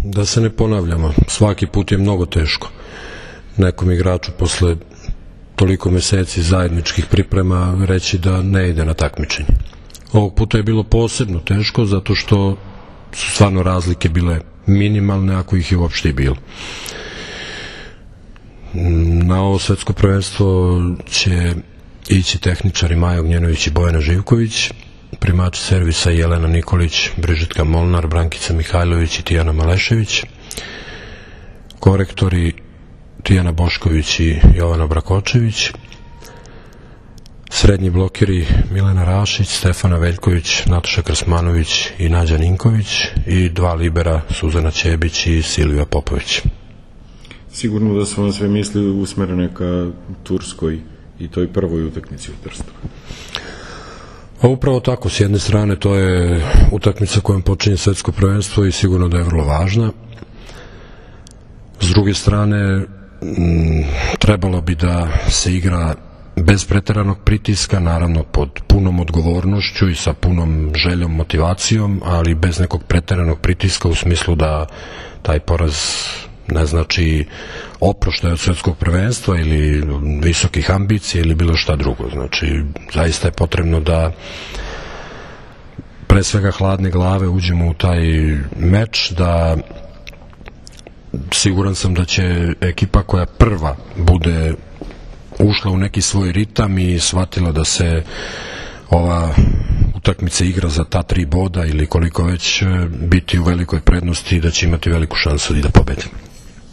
Da se ne ponavljamo, svaki put je mnogo teško nekom igraču posle toliko meseci zajedničkih priprema reći da ne ide na takmičenje. Ovog puta je bilo posebno teško zato što su stvarno razlike bile minimalne, ako ih je uopšte i bilo. Na ovo svetsko prvenstvo će ići tehničari Maja Ognjenović i Bojana Živković, primači servisa Jelena Nikolić, Brižitka Molnar, Brankica Mihajlović i Tijana Malešević, korektori Tijana Bošković i Jovana Brakočević, srednji blokeri Milena Rašić, Stefana Veljković, Nataša Krsmanović i Nađa Ninković i dva libera Suzana Ćebić i Silvija Popović. Sigurno da su vam sve misli usmerene ka Turskoj i toj prvoj utakmici u Trstu. Upravo tako, s jedne strane to je utakmica kojom počinje svetsko prvenstvo i sigurno da je vrlo važna. S druge strane, trebalo bi da se igra bez preteranog pritiska, naravno pod punom odgovornošću i sa punom željom, motivacijom, ali bez nekog preteranog pritiska u smislu da taj poraz ne znači oproštaj od svetskog prvenstva ili visokih ambicija ili bilo šta drugo. Znači, zaista je potrebno da pre svega hladne glave uđemo u taj meč, da siguran sam da će ekipa koja prva bude ušla u neki svoj ritam i shvatila da se ova utakmica igra za ta 3 boda ili koliko već, biti u velikoj prednosti i da će imati veliku šansu i da pobedi.